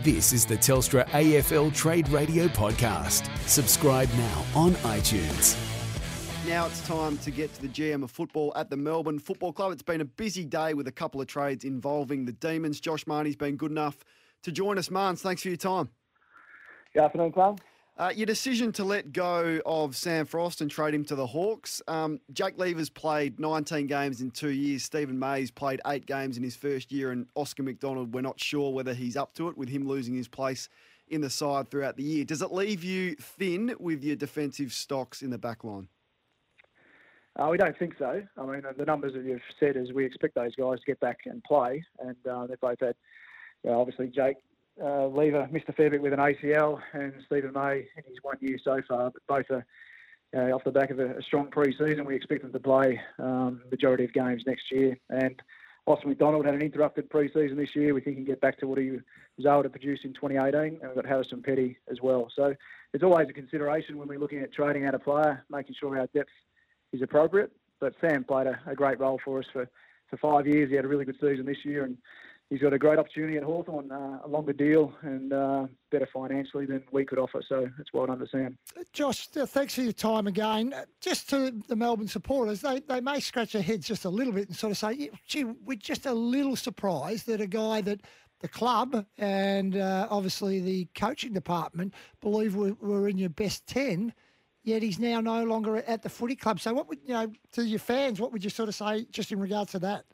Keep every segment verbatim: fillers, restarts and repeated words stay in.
This is the Telstra A F L Trade Radio Podcast. Subscribe now on iTunes. Now it's time to get to the G M of football at the Melbourne Football Club. It's been a busy day with a couple of trades involving the Demons. Josh Marnie's been good enough to join us. Marnes, thanks for your time. Good afternoon, Carl. Uh, your decision to let go of Sam Frost and trade him to the Hawks. Um, Jake Lever's played nineteen games in two years. Stephen May's played eight games in his first year. And Oscar McDonald, we're not sure whether he's up to it with him losing his place in the side throughout the year. Does it leave you thin with your defensive stocks in the back line? Uh, we don't think so. I mean, the numbers that you've said is we expect those guys to get back and play. And uh, they've both had, you know, obviously, Jake Uh, Lever missed a fair bit with an A C L, and Stephen May in his one year so far. But both are uh, off the back of a, a strong pre-season. We expect them to play um, majority of games next year. And Oscar McDonald had an interrupted pre-season this year. We think he can get back to what he was able to produce in twenty eighteen. And we've got Harrison Petty as well. So it's always a consideration when we're looking at trading out a player, making sure our depth is appropriate. But Sam played a, a great role for us for, for five years. He had a really good season this year, and he's got a great opportunity at Hawthorn, uh, a longer deal and uh, better financially than we could offer. So it's well done to Sam. Josh, uh, thanks for your time again. Uh, Just to the Melbourne supporters, they, they may scratch their heads just a little bit and sort of say, gee, we're just a little surprised that a guy that the club and uh, obviously the coaching department believe were, were in your best ten, yet he's now no longer at the footy club. So what would, you know, to your fans, what would you sort of say just in regards to that?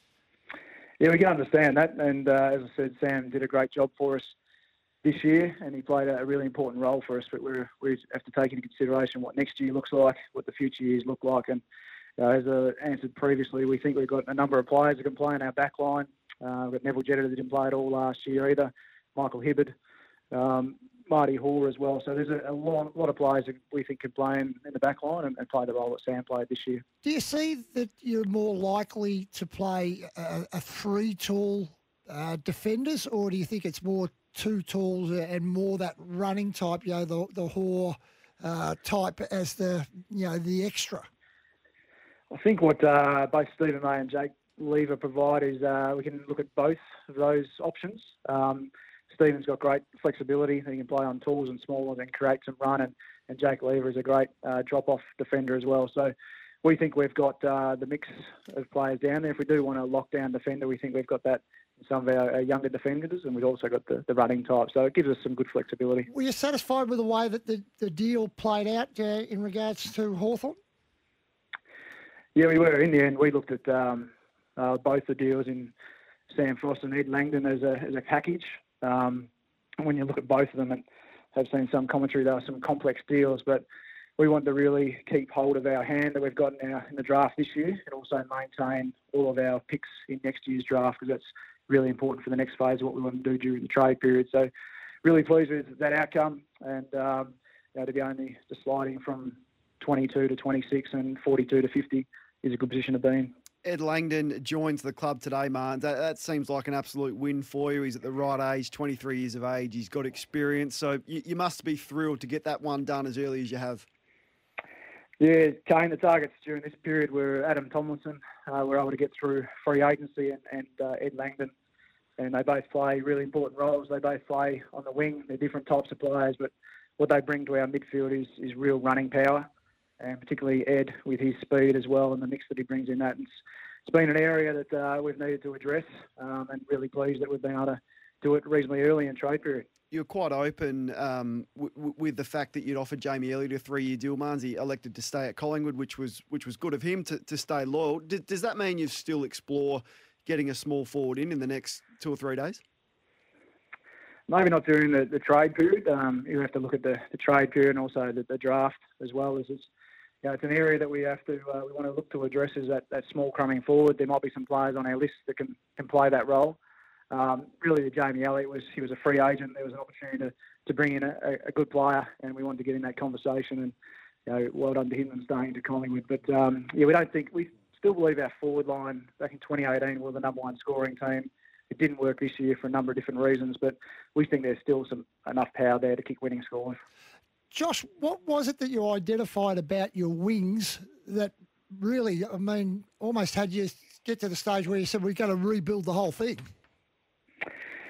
Yeah, we can understand that. And uh, as I said, Sam did a great job for us this year, and he played a really important role for us. But we're, we have to take into consideration what next year looks like, what the future years look like. And uh, as I answered previously, we think we've got a number of players that can play in our back line. Uh, we've got Neville Jetta that didn't play at all last year either, Michael Hibbard, um, Marty Hoare as well. So there's a, a lot, lot of players that we think can play in, in the back line and, and play the role that Sam played this year. Do you see that you're more likely to play a, a three tall uh, defenders, or do you think it's more two talls and more that running type, you know, the the Hoare uh, type as the, you know, the extra? I think what uh, both Stephen May and Jake Lever provide is uh, we can look at both of those options. Um, Stephen's got great flexibility. He can play on tools and smaller and create some run. And, and Jake Lever is a great uh, drop-off defender as well. So we think we've got uh, the mix of players down there. If we do want a lockdown defender, we think we've got that in some of our, our younger defenders, and we've also got the, the running type. So it gives us some good flexibility. Were you satisfied with the way that the, the deal played out uh, in regards to Hawthorn? Yeah, we were. In the end, we looked at um, uh, both the deals in Sam Frost and Ed Langdon as a, as a package. Um, when you look at both of them, and have seen some commentary, there are some complex deals, but we want to really keep hold of our hand that we've got in, our, in the draft this year, and also maintain all of our picks in next year's draft, because that's really important for the next phase of what we want to do during the trade period. So really pleased with that outcome, and um, you know, to be only just sliding from twenty-two to twenty-six and forty-two to fifty is a good position to be in. Ed Langdon joins the club today, Marnes. That, that seems like an absolute win for you. He's at the right age, twenty-three years of age. He's got experience. So you, you must be thrilled to get that one done as early as you have. Yeah, Kane, the targets during this period were Adam Tomlinson. Uh, we're able to get through free agency and, and uh, Ed Langdon. And they both play really important roles. They both play on the wing. They're different types of players, but what they bring to our midfield is, is real running power. And particularly Ed with his speed as well and the mix that he brings in that. It's, it's been an area that uh, we've needed to address, um, and really pleased that we've been able to do it reasonably early in trade period. You're quite open um, w- w- with the fact that you'd offered Jamie Elliott a three-year deal. Marnes, he elected to stay at Collingwood, which was which was good of him to, to stay loyal. D- does that mean you still explore getting a small forward in in the next two or three days? Maybe not during the, the trade period. Um, you have to look at the, the trade period and also the, the draft as well. As it's, you know, it's an area that we have to uh, we want to look to address is that, that small coming forward. There might be some players on our list that can, can play that role. Um, really, the Jamie Elliott was he was a free agent. There was an opportunity to, to bring in a, a good player, and we wanted to get in that conversation. And you know, well done to him and staying to Collingwood. But um, yeah, we don't think we still believe our forward line back in twenty eighteen was the number one scoring team. It didn't work this year for a number of different reasons, but we think there's still some enough power there to kick winning scores. Josh, what was it that you identified about your wings that really, I mean, almost had you get to the stage where you said we've got to rebuild the whole thing? I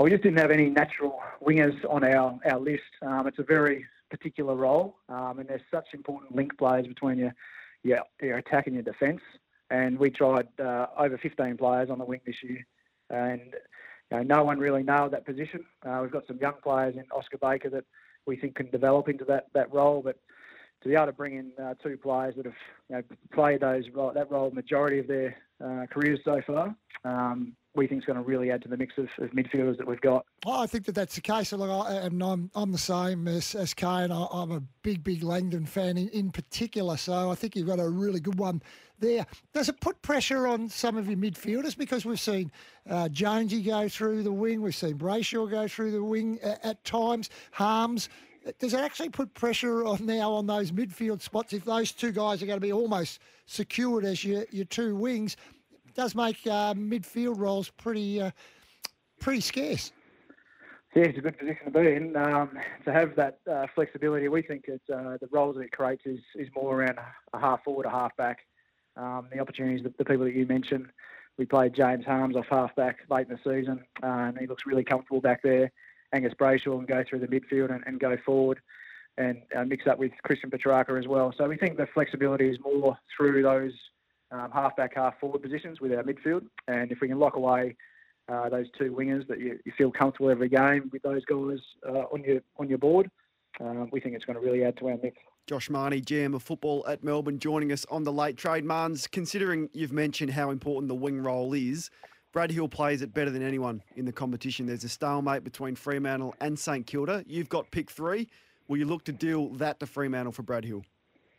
Oh, we just didn't have any natural wingers on our, our list. Um, it's a very particular role, um, and there's such important link players between your, your, your attack and your defence. And we tried uh, over fifteen players on the wing this year, and you know, no one really nailed that position. Uh, we've got some young players in Oscar Baker that we think can develop into that, that role, but to be able to bring in uh, two players that have you know, played those that role majority of their uh, careers so far, um, we think is going to really add to the mix of, of midfielders that we've got. Oh, I think that that's the case. Look, I, and I'm I'm the same as as Kane. I, I'm a big big Langdon fan in, in particular. So I think you've got a really good one there. Does it put pressure on some of your midfielders, because we've seen uh, Jonesy go through the wing, we've seen Brayshaw go through the wing at, at times, Harms. Does it actually put pressure on now on those midfield spots if those two guys are going to be almost secured as your your two wings? It does make uh, midfield roles pretty uh, pretty scarce. Yeah, it's a good position to be in. Um, to have that uh, flexibility, we think it, uh, the roles that it creates is, is more around a half forward, a half back. Um, the opportunities, the, the people that you mentioned, we played James Harms off half back late in the season, uh, and he looks really comfortable back there. Angus Brayshaw can go through the midfield and, and go forward and uh, mix up with Christian Petrarca as well. So we think the flexibility is more through those um, half-back, half-forward positions with our midfield. And if we can lock away uh, those two wingers that you, you feel comfortable every game with those guys uh, on your on your board, uh, we think it's going to really add to our mix. Josh Marnie, G M of football at Melbourne, joining us on the Late Trade. Marnes, considering you've mentioned how important the wing role is, Brad Hill plays it better than anyone in the competition. There's a stalemate between Fremantle and St Kilda. You've got pick three. Will you look to deal that to Fremantle for Brad Hill?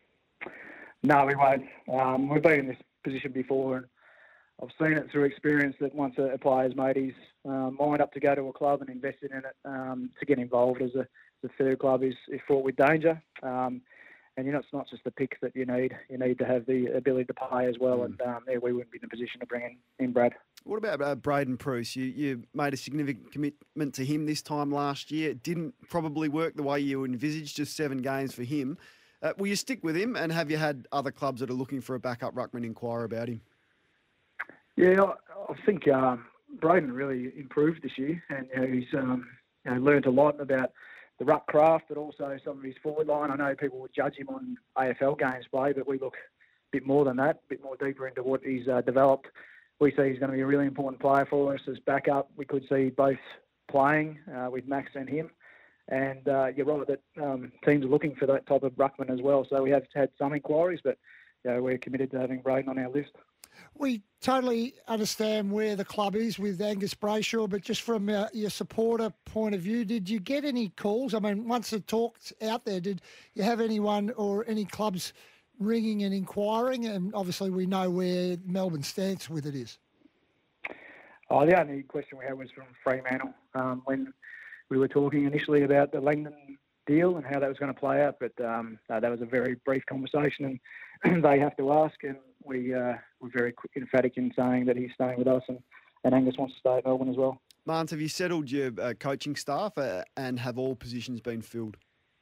No, we won't. Um, we've been in this position before, and I've seen it through experience that once a, a player's made his um, mind up to go to a club and invested in it, um, to get involved as a, as a third club is, is fraught with danger. Um, And you know, it's not just the pick that you need. You need to have the ability to play as well. Mm. And um, yeah, we wouldn't be in a position to bring in, in Brad. What about uh, Braden Preuss? You you made a significant commitment to him this time last year. It didn't probably work the way you envisaged, just seven games for him. Uh, will you stick with him, and have you had other clubs that are looking for a backup ruckman inquire about him? Yeah, I, I think um, Braden really improved this year, and you know, he's um, you know, learned a lot about the ruck craft, but also some of his forward line. I know people would judge him on A F L games play, but we look a bit more than that, a bit more deeper into what he's uh, developed. We see he's going to be a really important player for us as backup. We could see both playing uh, with Max and him. And uh, you're right that um, teams are looking for that type of ruckman as well. So we have had some inquiries, but you know, we're committed to having Braden on our list. We totally understand where the club is with Angus Brayshaw, but just from uh, your supporter point of view, did you get any calls? I mean, once the talk's out there, did you have anyone or any clubs ringing and inquiring? And obviously we know where Melbourne's stance with it is. Oh, the only question we had was from Fremantle um, when we were talking initially about the Langdon deal and how that was going to play out, but um, no, that was a very brief conversation, and they have to ask, and we uh, were very emphatic in saying that he's staying with us, and, and Angus wants to stay at Melbourne as well. Marnes, have you settled your uh, coaching staff uh, and have all positions been filled?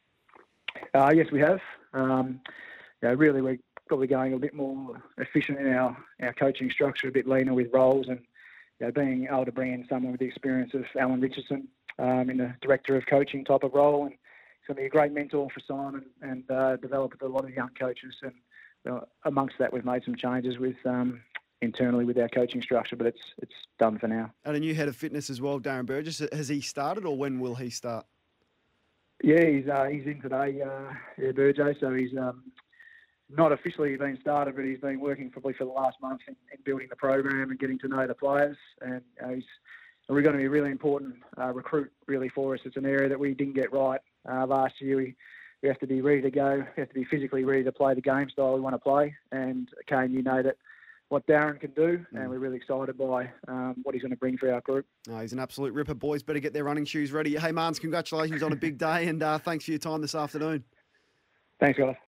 Uh, yes, we have. Um, yeah, really, we're probably going a bit more efficient in our, our coaching structure, a bit leaner with roles, and you know, being able to bring in someone with the experience of Alan Richardson um, in the director of coaching type of role, and he's going to be a great mentor for Simon and uh, develop a lot of young coaches. And uh, amongst that, we've made some changes with um, internally with our coaching structure, but it's it's done for now. And a new head of fitness as well, Darren Burgess. Has he started, or when will he start? Yeah, he's uh, he's in today, uh, yeah, Burgess. So he's um, not officially been started, but he's been working probably for the last month in, in building the program and getting to know the players. And uh, he's we're going to be a really important uh, recruit, really, for us. It's an area that we didn't get right uh, last year. We we have to be ready to go. We have to be physically ready to play the game style we want to play. And, Kane, you know that what Darren can do, and we're really excited by um, what he's going to bring for our group. Oh, he's an absolute ripper. Boys better get their running shoes ready. Hey, Marnes, congratulations on a big day, and uh, thanks for your time this afternoon. Thanks, guys.